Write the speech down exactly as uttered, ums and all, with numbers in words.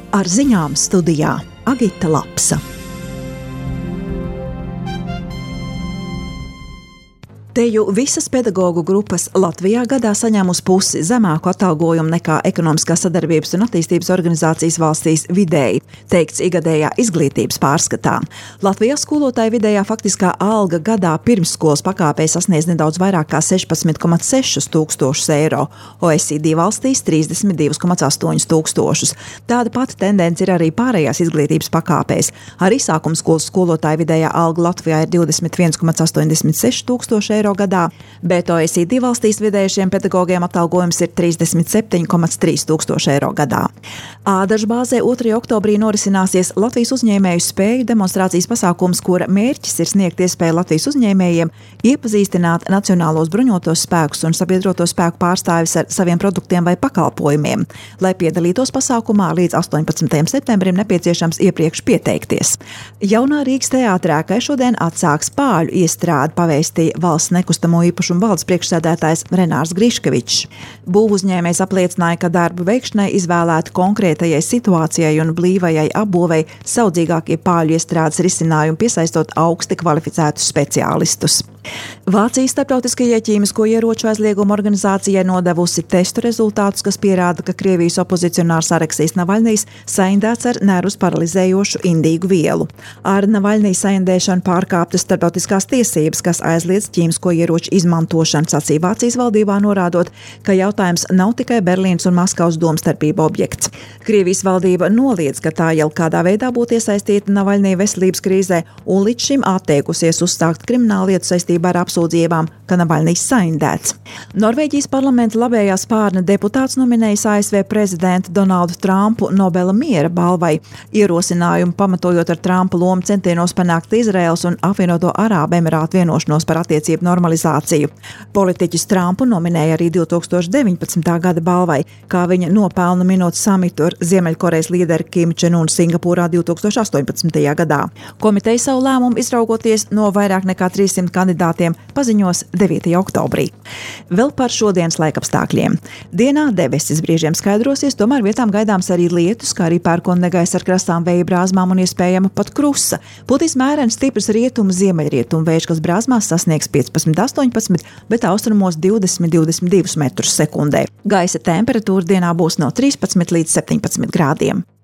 Ar ziņām studijā Agita Lapsa. Teju visas pedagoģu grupas Latvijā gadā saņem uz pusi zemāku atalgojumu nekā Ekonomiskās sadarbības un attīstības organizācijas valstīs vidēji, teikts igadējā izglītības pārskatā. Latvijā skolotāja vidējā faktiskā alga gadā pirmsskolas pakāpē sasniedz nedaudz vairāk kā sešpadsmit komats seši tūkstošus eiro, O E C D valstīs trīsdesmit divi komats astoņi tūkstošus. Tāda pati tendence ir arī pārējās izglītības pakāpēs. Arī sākumskolas skolotāja vidējā alga Latvijā ir divdesmit viens komats astoņdesmit seši tūkstoši eiro gadā, bet O E C D valstīs vidējiem pedagogiem atalgojums ir trīsdesmit septiņi komats trīs tūkstoši eiro gadā. Ādažu bāzē otrajā oktobrī norisināsies Latvijas uzņēmēju spēju demonstrācijas pasākums, kura mērķis ir sniegt iespēju Latvijas uzņēmējiem iepazīstināt nacionālos bruņotos spēkus un sabiedroto spēku pārstāvis ar saviem produktiem vai pakalpojumiem. Lai piedalītos pasākumā, līdz astoņpadsmitajam septembrim nepieciešams iepriekš pieteikties. Jaunā Rīgas teātrē, ka šodien atsāks pāļu iestrādi, pavēstīja valsts nekustamo īpašumu valdes priekšsēdētājs Renārs Griškevičs. Būvuzņēmējs apliecināja, ka darbu veikšanai izvēlēti konkrētajai situācijai un blīvajai apbūvei saudzīgākie pāļu iestrādes risinājumi, piesaistot augsti kvalificētus speciālistus. Vācijas starptautiskajai ķīmisko ieroču aizlieguma organizācijai nodevusi testu rezultātus, kas pierāda, ka Krievijas opozicionārs Aleksijs Navaļnijs saindēts ar nervus paralizējošu indīgu vielu. Ar Navaļniju saindēšanu pārkāptas starptautiskās tiesības, kas aizliedz ķīmisko ieroču izmantošanu, sacīja Vācijas valdībā, norādot, ka jautājums nav tikai Berlīnas un Maskavas domstarpība objekts. Krievijas valdība noliedz, ka tā jau kādā veidā būtu iesaistīta Navaļnija veselības krīzē un līdz šim atteikusies uzsākt krimināllietu saistībā ar apsūdzībām, ka Navaļnijs saindēts. Norvēģijas parlamenta labējā spārna deputāts nominējis A S V prezidentu Donaldu Trumpu Nobela miera balvai. Ierosinājumu pamatojot ar Trumpa lomu centienos panākt Izraēlas un apvienoto Arābu Emirātu vienošanos par attiecību normalizāciju. Politiķis Trumpu nominēja arī divi tūkstoši deviņpadsmitā gada balvai, kā viņa nopelnu minot samitu ar Ziemeļkorejas līderi Kim Čen Un Singapūrā divi tūkstoši astoņpadsmitajā gadā. Komiteja savu lēmumu izraugoties no vairāk nekā trīssimt kandidātiem paziņos devītajā oktobrī. Vēl par šodienas laikapstākļiem. Dienā debesis brīžiem skaidrosies, tomēr vietām gaidāms arī lietus, kā arī pērkona negaiss ar krastām vēja brāzmām un iespējama pat krusa. Putīs mērens stiprs rietumu ziemeļrietumu vējš, kas brāzmās sasniegs piecpadsmit astoņpadsmit, bet austrumos divdesmit divdesmit divi metrus sekundē. Gaisa temperatūra dienā būs no trīspadsmit līdz septiņpadsmit grādiem.